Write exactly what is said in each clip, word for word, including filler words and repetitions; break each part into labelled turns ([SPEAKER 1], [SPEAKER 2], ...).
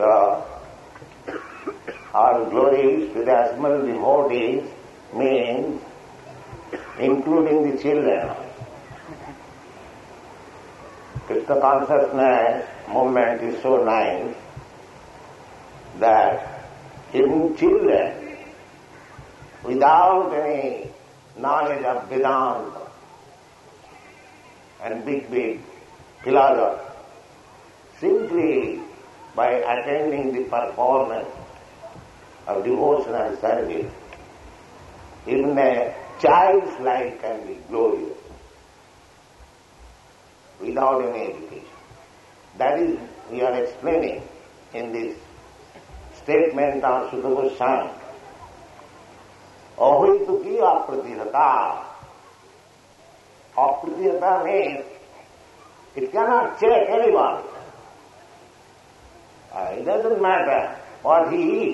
[SPEAKER 1] So, all glories to the Asmal devotees means including the children. Krishna consciousness movement is so nice that even children, without any knowledge of Vedanta and big, big philosophy, simply by attending the performance of devotional service, even a child's life can be glorious without any education. That is, we are explaining in this statement of Sutta Goswami. Ahoituki apratihata. Apratihata means it cannot check anyone. Uh, it doesn't matter what he is.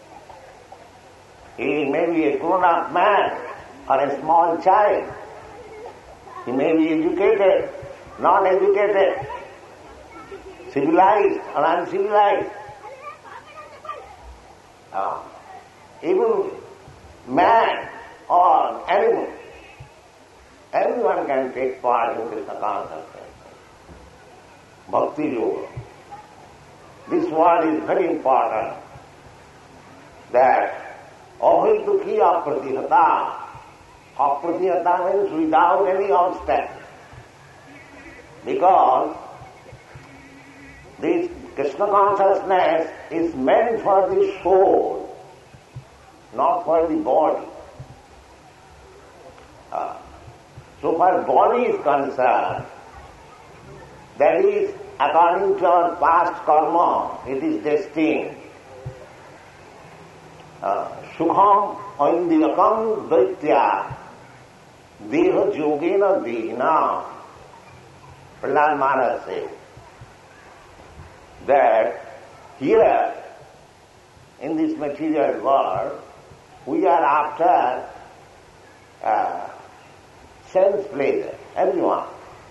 [SPEAKER 1] He may be a grown-up man or a small child. He may be educated, non-educated, civilized or uncivilized. Uh, even man or animal, everyone can take part in Krishna consciousness. Bhakti yoga. This word is very important, that ahoituki apratihata. Apratihata means without any obstacle. Because this Krishna consciousness is meant for the soul, not for the body. Uh, so far body is concerned, that is, according to our past karma, it is destined. Uh, Sukham Aindiyakam Daitya Deha Yogena Dehina. Prahlad Maharaj says that here, in this material world, we are after uh, sense pleasure, everyone.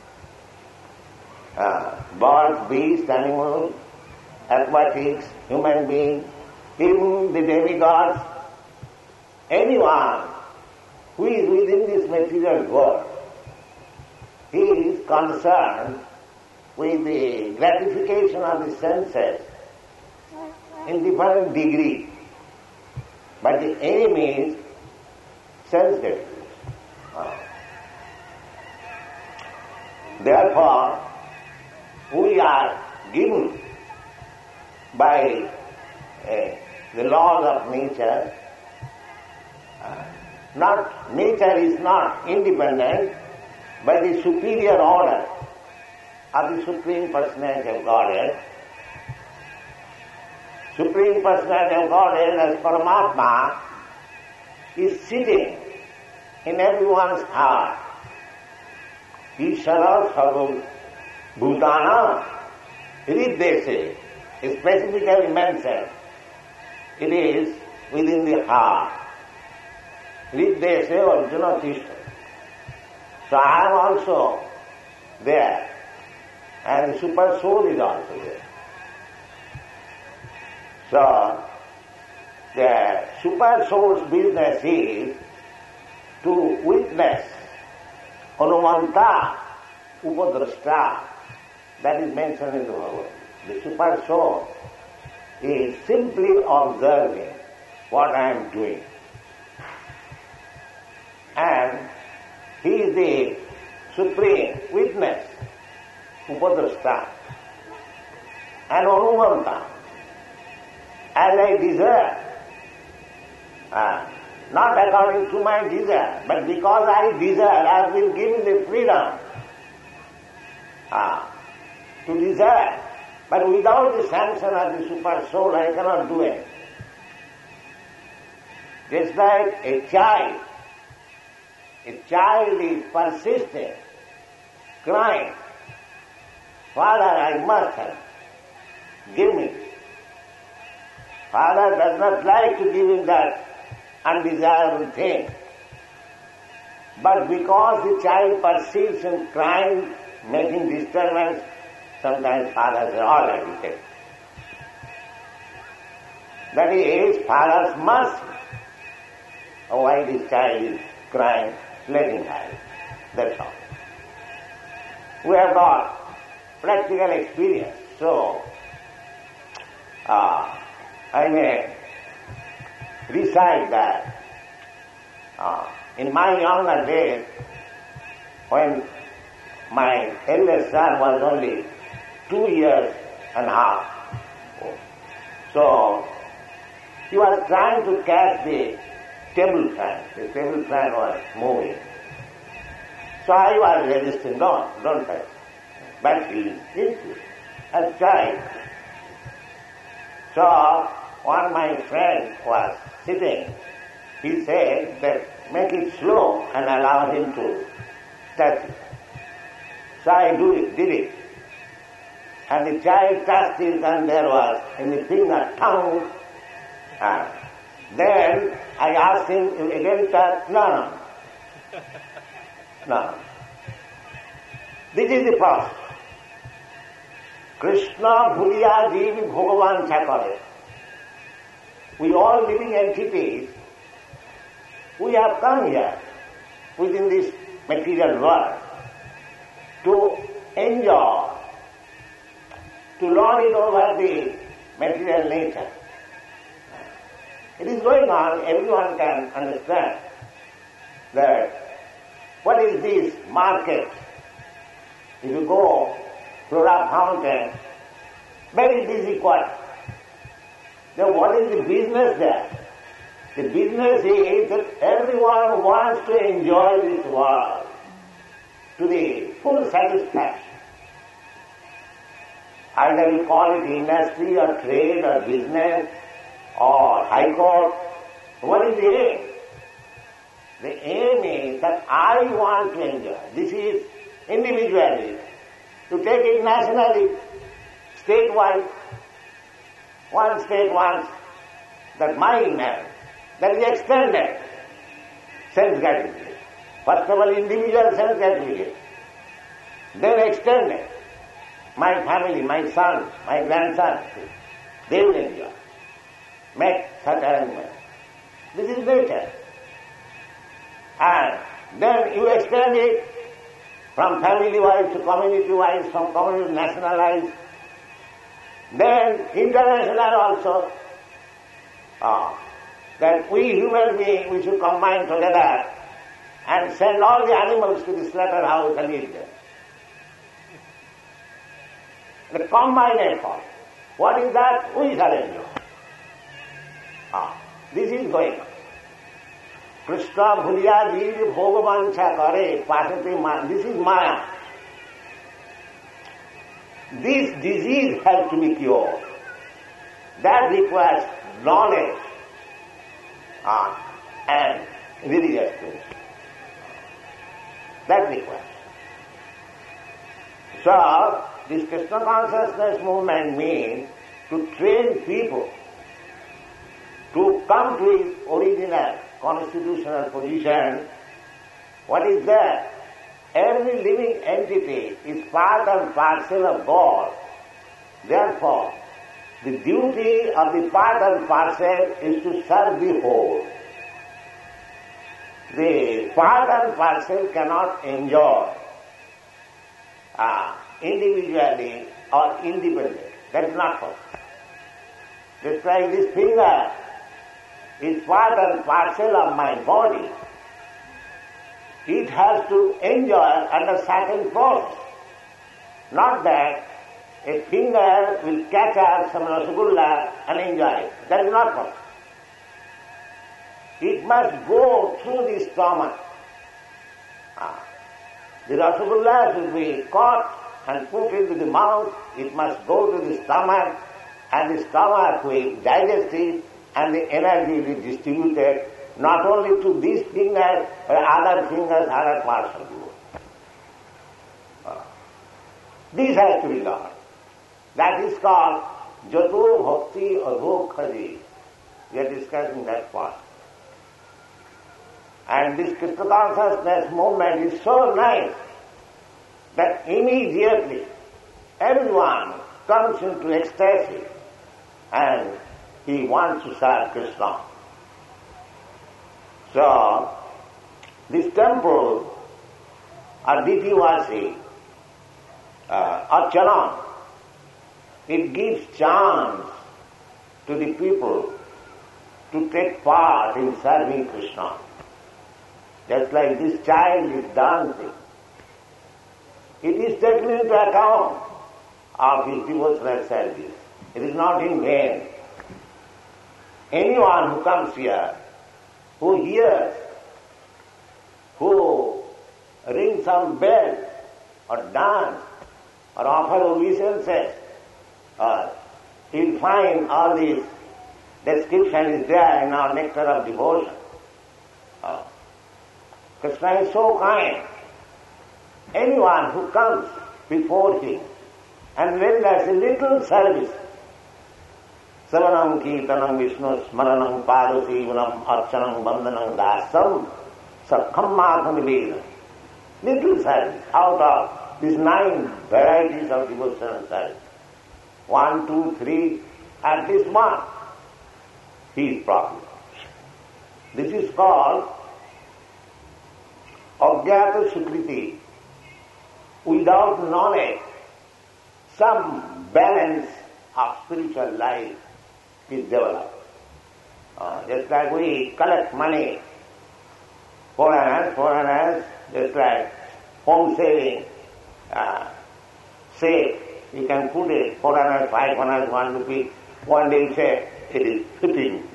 [SPEAKER 1] Uh, birds, beasts, animals, aquatics, human beings, even the demigods, anyone who is within this material world, he is concerned with the gratification of the senses in different degree. But the aim is sense gratification. Therefore, we are given by uh, the laws of nature. Uh, not nature is not independent, but the superior order of the Supreme Personality of Godhead. Supreme Personality of Godhead as Paramatma is sitting in everyone's heart. Ishara Sarva Bhutana Hrideshe is specifically mentioned. It is within the heart. Hrideshe Arjuna Tishta. So I am also there, and the super soul is also there. So the super soul's business is to witness Anumanta Upadrashta, that is mentioned in the Bhagavad. The super soul is simply observing what I am doing. And he is the supreme witness, Upadrashta, and Anumanta, as I desire. Uh, not according to my desire, but because I desire, I will give the freedom uh, to desire. But without the sanction of the super soul, I cannot do it. Just like a child, a child is persistent, crying, Father, I must have, give me. Father does not like to give him that undesirable thing. But because the child persists in crying, making disturbance, sometimes father says, all right, you take. That is father's mercy. Oh, why this child is crying, let him have it. That's all. We have got practical experience, so uh, I may recite that uh, in my younger days, when my eldest son was only two years and a half old, so he was trying to catch the table fan. The table fan was moving. So I was resisting, don't, don't touch. But he insisted, as child. So one of my friends was sitting. He said that make it slow and allow him to touch it. So I do it, did it. And the child touched it and there was in the finger tongue. And then I asked him, you again touch? No, no. No. This is the process. Krishna bhuliya jeev bhagavan chakare. We all living entities, we have come here within this material world to enjoy, to lord it over the material nature. It is going on, everyone can understand that what is this market? If you go to Flora Fountain, very busy quarter. Then what is the business there? The business is that everyone wants to enjoy this world to the full satisfaction. Either you call it industry or trade or business or high court. What is the aim? The aim is that I want to enjoy. This is individually. To take it nationally, statewide, one state wants that my marriage, that is extended sense gratification. First of all, individual sense gratification. Then extended. My family, my son, my grandson, they will enjoy. Make such arrangement. This is nature. And then you extend it from family-wise to community-wise, from community to nationalized, then international also. Uh, that we human beings, we should combine together and send all the animals to the slaughterhouse and eat them. The combined effort. What is that? We shall enjoy. Ah, this is going on. Krishna bhuliya jeev bhogavancha kare pasate maya. This is Maya. This disease has to be cured. That requires knowledge ah, and religious things. That requires. So, this Krishna consciousness movement means to train people to come to its original constitutional position. What is that? Every living entity is part and parcel of God. Therefore, the duty of the part and parcel is to serve the whole. The part and parcel cannot enjoy uh, individually or independently. That is not possible. Just like this finger is part and parcel of my body. It has to enjoy under certain process. Not that a finger will catch up some rasgulla and enjoy it. That is not possible. It must go through the stomach. Ah. The rasgulla should be caught and put into the mouth. It must go to the stomach, and the stomach will digest it, and the energy will be distributed not only to these fingers, but other fingers, other parts of the body. Uh, this has to be done. That is called Jato Bhakti Adhokhadi. We are discussing that part. And this Krishna consciousness movement is so nice that immediately everyone comes into ecstasy and he wants to serve Krishna. So, this temple or deity worship, uh, Archana, it gives chance to the people to take part in serving Krishna. Just like this child is dancing. It is taken into account of his devotional service. It is not in vain. Anyone who comes here, who hears, who rings some bell or dance or offer obeisances, uh, he'll find all these description is there in our nectar of devotion. Uh, Krishna is so kind. Anyone who comes before him and renders a little service, Savanam Kirtanam Vishnu Smaranam Padasivanam Archanam Bandhanam Dasam Sakhammatham Nivedam. Little service out of these nine varieties of devotional service. One, two, three, at least one. He is proper. This is called Ajnata Sukriti. Without knowledge, some balance of spiritual life is developed. Uh, just like we collect money, foreigners, foreigners, just like home saving, uh, safe, you can put it, foreigners, five hundred, one rupee, one day check, it is fifty rupees.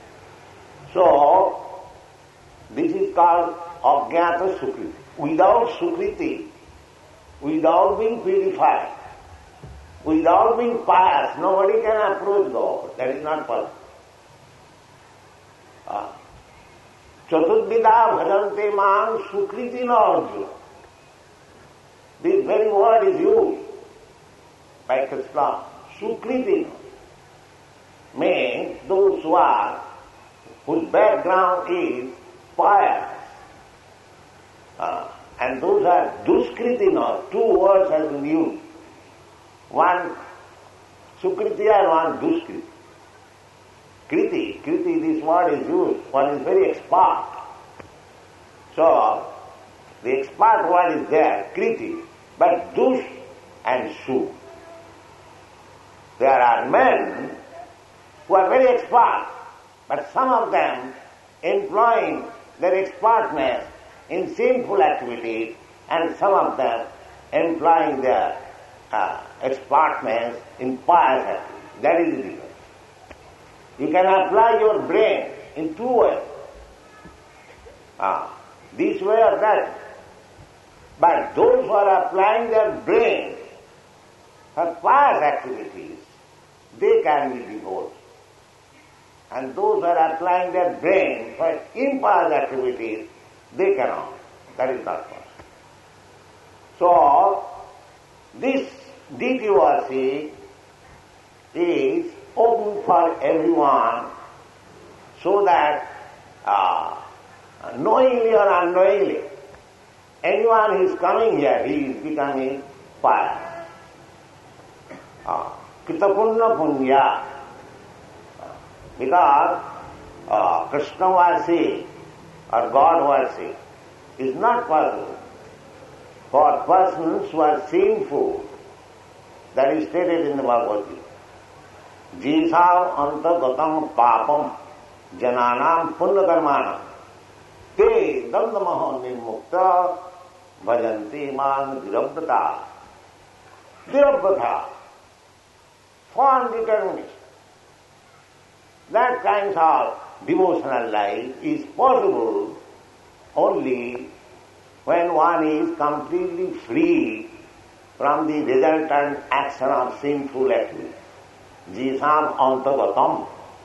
[SPEAKER 1] So, this is called Ajnata Sukriti. Without Sukriti, without being purified, without being pious, nobody can approach God. That is not possible. Ah. Chaturvida bhajante man sukriti na arjuna. This very word is used by Krishna. Sukriti means those who are, whose background is pious. Ah. And those are duskritina. Two words have been used. One sukriti and one duskriti. Kriti, kriti, this word is used. One is very expert. So, the expert word is there, kriti. But dus and su. There are men who are very expert, but some of them employing their expertness in sinful activities, and some of them employing their uh, expertness in pious activities. That is the difference. You can apply your brain in two ways. Ah, this way or that. But those who are applying their brain for pious activities, they can be devoted. And those who are applying their brain for impious activities, they cannot. That is not possible. So, this deity worship is open for everyone, so that uh, knowingly or unknowingly, anyone who is coming here, he is becoming pious. Uh, Kritapunna punya. Because uh, Krishna worship or God worship is not possible for persons who are sinful. That is stated in the Bhagavad Gita. Jisam antagatam papam jananam punnakarmanam te dandamaho nirmukta bhajanti man dirabdata. Dirabdata, firm determination. That kind of devotional life is possible only when one is completely free from the resultant action of sinful activity. Jisam antagatam.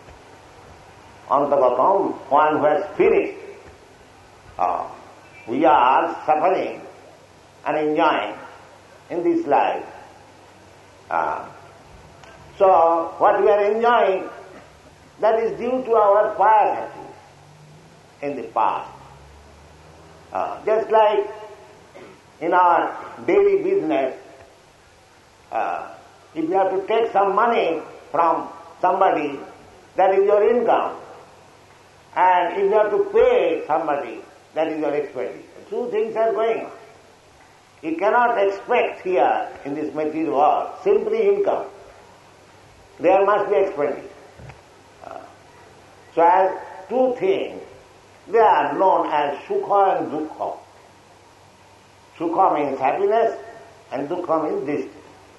[SPEAKER 1] Antagatam, one who has finished. Uh, we are suffering and enjoying in this life. Uh, so, what we are enjoying, that is due to our pious activity in the past. Uh, just like in our daily business, uh, if you have to take some money from somebody, that is your income. And if you have to pay somebody, that is your expenditure. Two things are going on. You cannot expect here in this material world simply income. There must be expenditure. Uh, so as two things, they are known as sukha and dukkha. Sukha means happiness and dukkha means distance.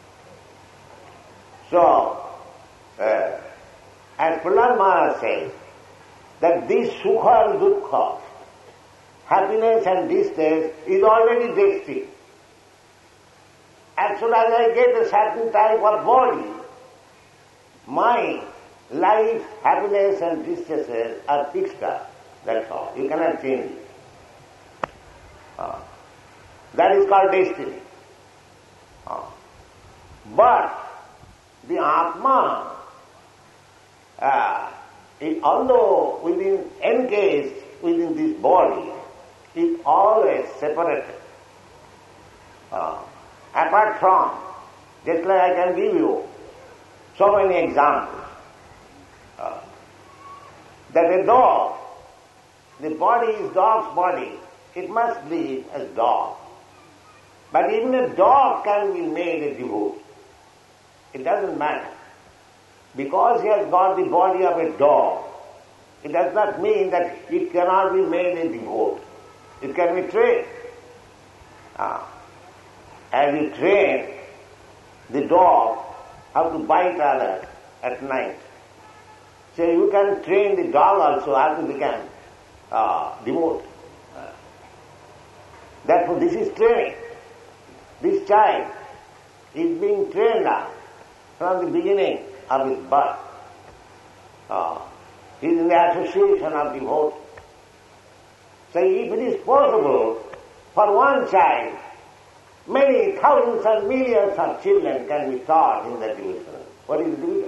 [SPEAKER 1] So, uh, as Prahlad Maharaj says, that this sukha and dukkha, happiness and distress, is already destined. As soon as I get a certain type of body, my life, happiness and distresses are fixed up. That's all. You cannot change it. Uh, that is called destiny. Uh, but the Atma, uh, it, although within encased within this body, is always separated. Uh, apart from, just like I can give you so many examples, uh, that a dog, the body is dog's body, it must live as dog. But even a dog can be made a devotee. It doesn't matter. Because he has got the body of a dog, it does not mean that it cannot be made a devotee. It can be trained. Ah. As you train the dog how to bite others at night, so you can train the dog also how to become uh, devotee. Uh. Therefore, this is training. This child is being trained up from the beginning of his birth. Uh, he is in the association of devotees. So if it is possible for one child, many thousands and millions of children can be taught in that devotion. What is doing?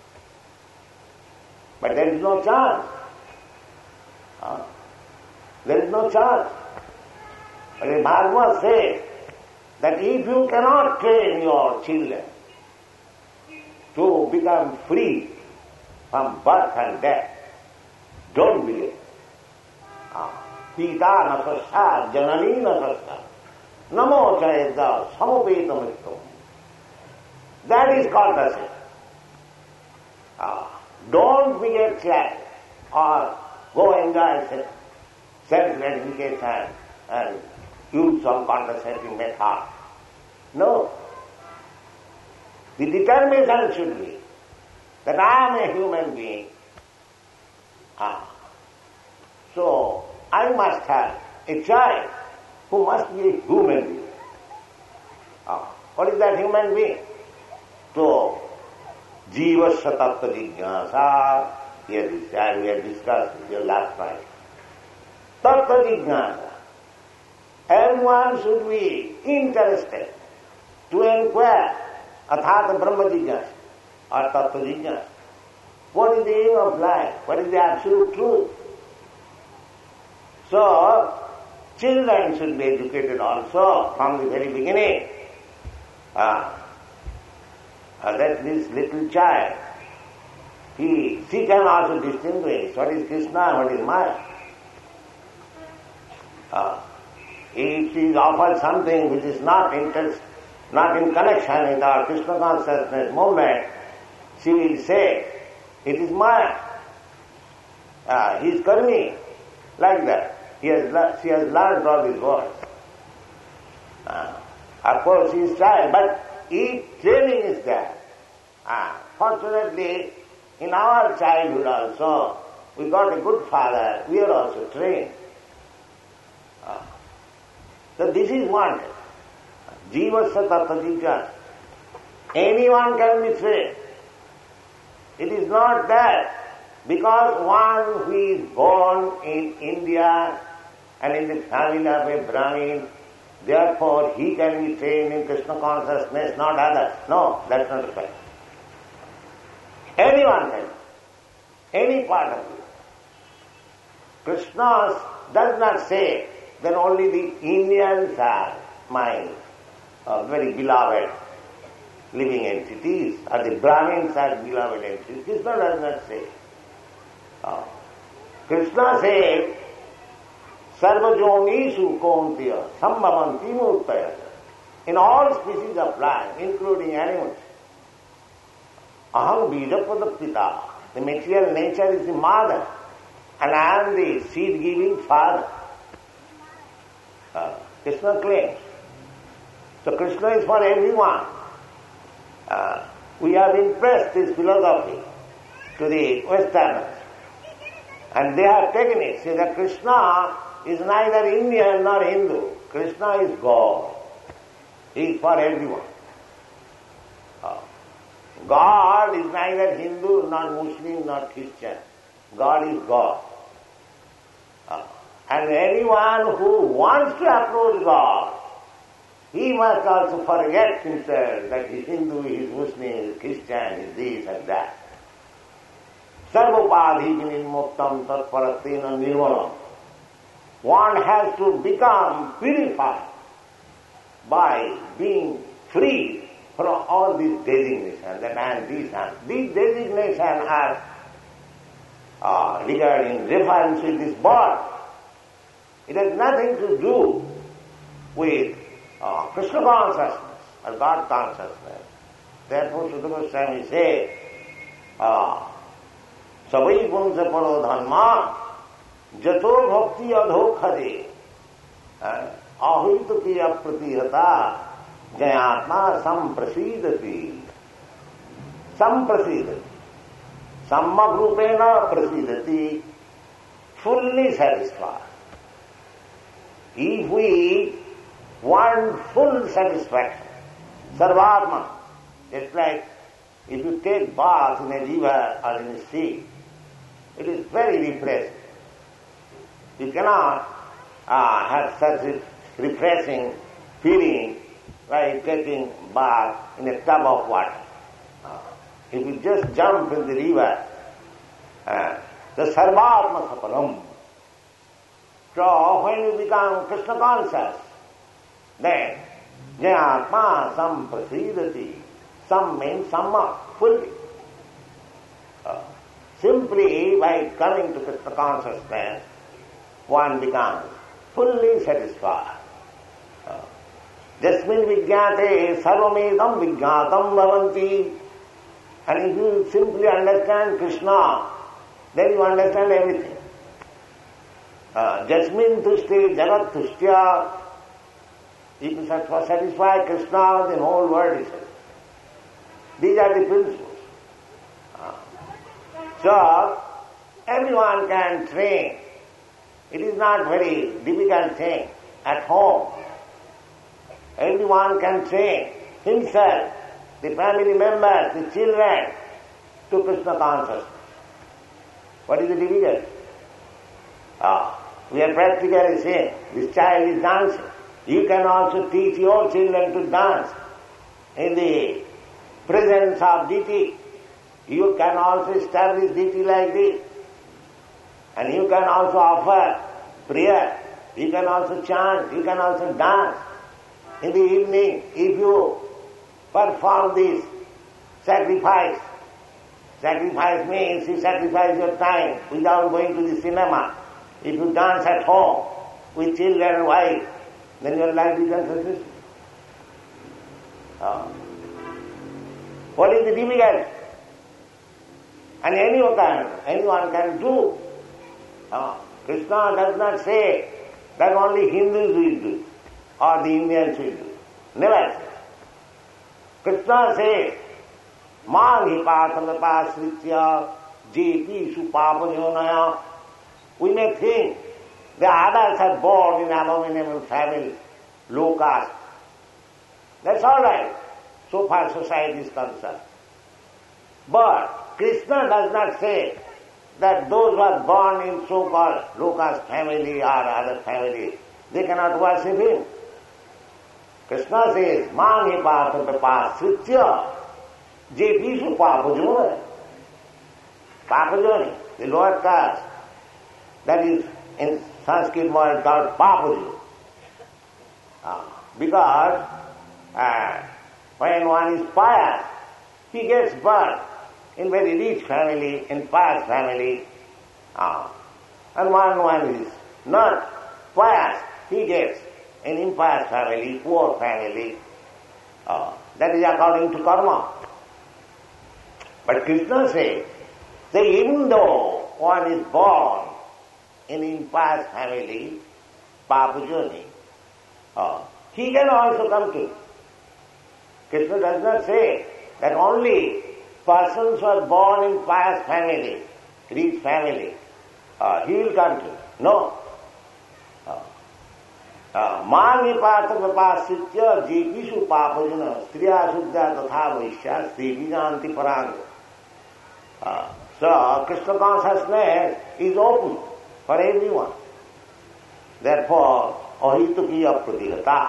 [SPEAKER 1] But there is no chance. Uh, there is no chance. But the Bhagavad says that if you cannot train your children to become free from birth and death, don't believe. Pita na sasya, janani na sasya, namo chayedda samopetamrittam. That is called as uh, don't be a child or go enjoy self-gratification and use some contraceptive method. No. The determination should be that I am a human being. Ah. So, I must have a child who must be a human being. Ah. What is that human being? So, jivasya tattva jignasa, here is, as we had discussed your last night. Tattva jignasa. Everyone should be interested to inquire athata brahma jignasa or tattva jignasa. What is the aim of life? What is the absolute truth? So, children should be educated also from the very beginning. Ah, uh, that this little child, he, she can also distinguish what is Krishna, what is Maya. Uh, if she is offered something which is not interest, not in connection with our Krishna consciousness movement, she will say, it is Maya. Uh, he is Karmi. Like that. He has, she has learned all these words. Uh, of course, she is child, but if training is there, uh, fortunately, in our childhood also, we got a good father, we are also trained. Uh, so this is wanted. Jivasya tattva jignasa. Anyone can be trained. It is not that because one who is born in India and in the family of a Brahmin, therefore he can be trained in Krishna consciousness, not others. No, that's not the fact. Anyone can, any part of you. Krishna does not say that only the Indians are my uh, very beloved living entities, or the Brahmins are beloved entities. Krishna does not say. Uh, Krishna said, Sarvajonishu Kaunteya Sambhavanti Murtaya. In all species of life, including animals, Aham Bijapadapita. The material nature is the mother, and I am the seed-giving father. Uh, Krishna claims. So Krishna is for everyone. Uh, we have impressed this philosophy to the Westerners, and they have taken it. Say that Krishna is neither Indian nor Hindu. Krishna is God. He is for everyone. Uh, God is neither Hindu nor Muslim nor Christian. God is God. Uh, and anyone who wants to approach God, he must also forget himself that he is Hindu, he is Muslim, he is Christian, he is this and that. Sarvopadhi vinimuktam tatparatina nirvalam. One has to become purified by being free from all these designations, that I am this and these designations are uh, regarding reference with this birth. It has nothing to do with uh, Krishna consciousness or God consciousness. Therefore, Sutta Goswami says, uh, Savai punsa paro dhamma jato bhakti adho khade ahita kiya pratihata jayatma samprasidati. Samprasidati. Sammak rupena prasidati. Fully satisfied. If we want full satisfaction, sarvatma, it's like if you take bath in a river or in a sea, it is very refreshing. You cannot uh, have such a refreshing feeling by taking bath in a tub of water. Uh, if you just jump in the river, uh, the sarvatma sapalam. So when you become Krishna conscious, then jayatma samprasidati. Sam means samma, fully. Uh, simply by coming to Krishna consciousness, one becomes fully satisfied. Uh, Jasmin vijnate sarvamedam vijnatam bhavanti. And if you simply understand Krishna, then you understand everything. Uh, Jasmin tushti jagat tushtya. If you satisfy Krishna, then whole world is satisfied. These are the principles. Uh, so, everyone can train. It is not very difficult thing at home. Everyone can train himself, the family members, the children, to Krishna consciousness. What is the difficult? Uh, we are practically saying, this child is dancing. You can also teach your children to dance in the presence of deity. You can also establish deity like this. And you can also offer prayer. You can also chant. You can also dance. In the evening, if you perform this sacrifice, sacrifice means you sacrifice your time without going to the cinema. If you dance at home with children and wife, then your life becomes successful. Uh, what is the difficult? And anyone can, anyone can do. Uh, Krishna does not say that only Hindus will do or the Indians will do. Never. Krishna says, Manghi patanapasritya jepi supapajonaya. We may think the others are born in abominable family, low caste. That's all right, so far society is concerned. But Krishna does not say that those who are born in so-called low caste family or other family, they cannot worship him. Krishna says, Manghi patanapasritya jepi supapajonaya. Papajoni, the lower caste, that is in Sanskrit word called Papuju. Uh, because uh, when one is pious, he gets birth in very rich family, in pious family, Ah. And one one is not pious, he gets an impious family, poor family. Ah. That is according to karma. But Krishna says that even though one is born in impious family, papajani, ah, he can also come to. Krishna does not say that only persons who are born in pious family, rich family, uh, he will come to. No. मांग पार्थ विपाश्चित्य जेपीषु पापजन स्त्रिया शुद्धा तथा वैश्या देवी जानती पराग. So Krishna consciousness is open for everyone. Therefore, ahitukiya pratigata.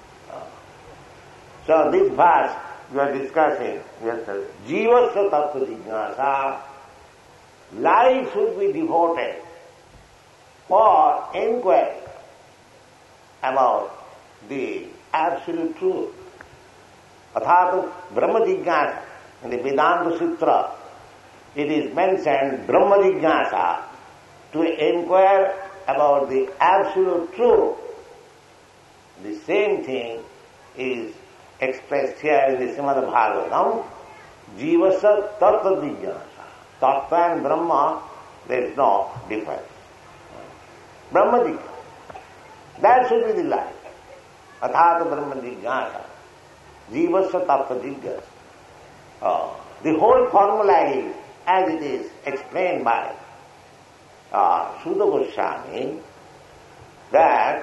[SPEAKER 1] So this verse we are discussing yesterday. Jivasya tattva jignasa. Life should be devoted for inquiry about the absolute truth. Athatu Brahma Jignasa. In the Vedanta Sutra, it is mentioned Brahma Jignasa, to inquire about the absolute truth. The same thing is expressed here in the Srimad Bhagavatam. Jivasya Tattva Jignasa. Tattva and Brahma, there is no difference. Brahma Jignasa. That should be the life. Athata Brahma Jignasa. Jivasya Tattva Jignasa. Uh, the whole formula is, as it is explained by uh, Shuddha Goswami, that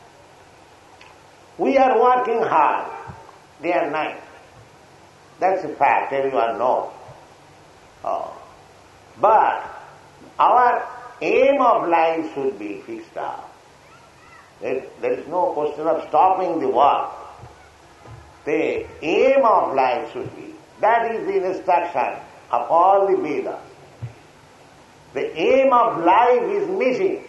[SPEAKER 1] we are working hard day and night. That's a fact, everyone knows. Uh, but our aim of life should be fixed up. There, there is no question of stopping the work. The aim of life should be, that is the instruction of all the Vedas. The aim of life is missing.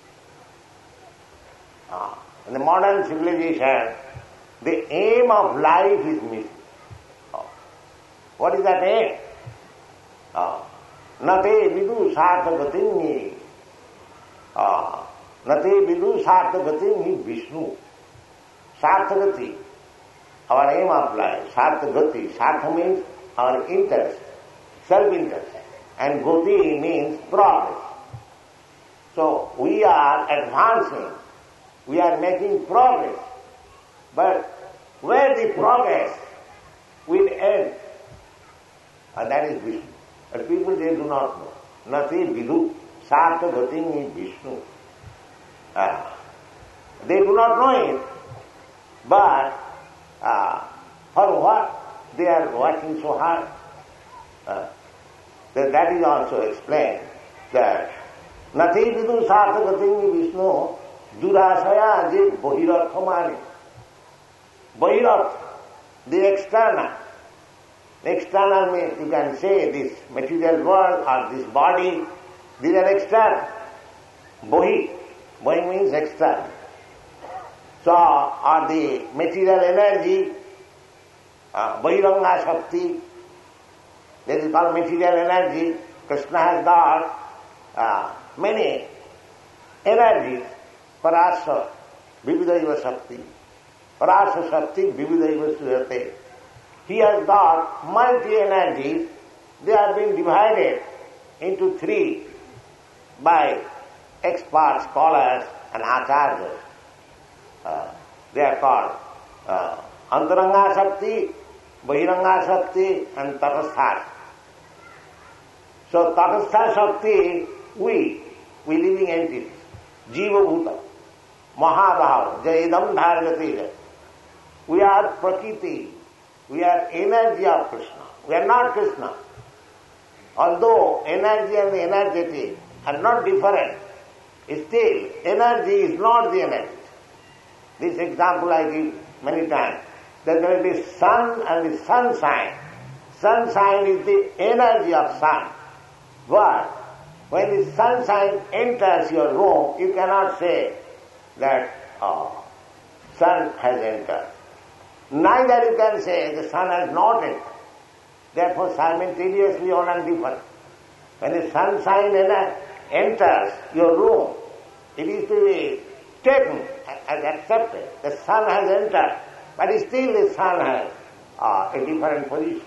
[SPEAKER 1] Ah, in the modern civilization, the aim of life is missing. Ah, what is that aim? Ah, nate vidu sarthagatinni. Ah, nate vidu sarthagatinni Vishnu. Sarthagati, our aim of life. Sarthagati. Sartha means our interest, self-interest. And gati means progress. So we are advancing. We are making progress. But where the progress will end? And that is Vishnu. But people, they do not know. Nati vidu sartha gati is Vishnu. Uh, they do not know it. But uh, for what they are working so hard? Uh, that, that is also explained that Nati vidu sartha gati Vishnu durasaya je bahirartha mani. Bahirartha, the external. The external means, you can say, this material world or this body, these are external. Bahi, bahi means external. So, or the material energy, uh, Bahiranga Shakti, that is called material energy. Krishna has got uh, many energies. Parasa, Vividaiva Shakti. Parasa Shakti, Vividaiva Suyate. He has got multi-energies. They are being divided into three by expert scholars and acharyas. Uh, they are called uh, Antaranga Shakti, Bahiranga Shakti and Tatastha. So Tatastha Shakti, we, we living entities, Jiva Bhuta, Mahabhava, Jaidam Dhargati. We are Prakriti. We are energy of Krishna. We are not Krishna. Although energy and energetic are not different, still energy is not the energy. This example I give many times. That there is the sun and the sunshine. Sunshine is the energy of sun. But when the sunshine enters your room, you cannot say that oh, sun has entered. Neither you can say the sun has not entered. Therefore, simultaneously one and different. When the sunshine enters your room, it is to be taken and accepted. The sun has entered, but still the sun has uh, a different position.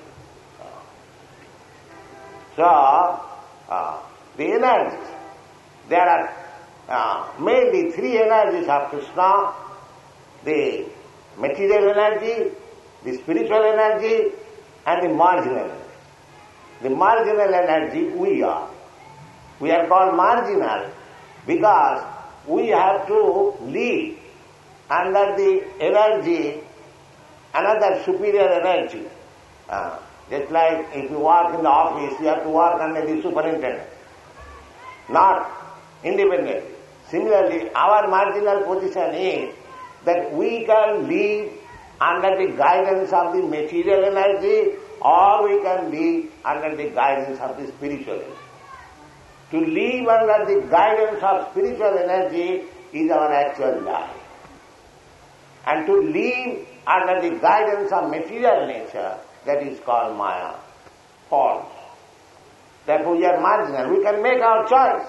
[SPEAKER 1] So, uh, the energies, there are uh, mainly three energies of Krishna: the material energy, the spiritual energy, and the marginal energy. The marginal energy we are. We are called marginal because we have to live under the energy, another superior energy. Uh, just like if you work in the office, you have to work under the superintendent, not independently. Similarly, our marginal position is that we can live under the guidance of the material energy, or we can live under the guidance of the spiritual energy. To live under the guidance of spiritual energy is our actual life. And to live under the guidance of material nature, that is called Maya, false. Therefore we are marginal. We can make our choice.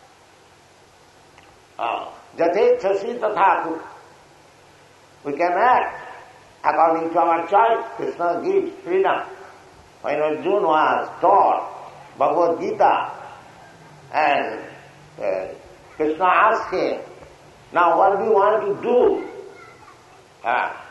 [SPEAKER 1] Jatechasi tatha. We can act according to our choice. Krishna gives freedom. When Arjuna was taught Bhagavad Gita, and uh, Krishna asked him, now what do you want to do? Uh,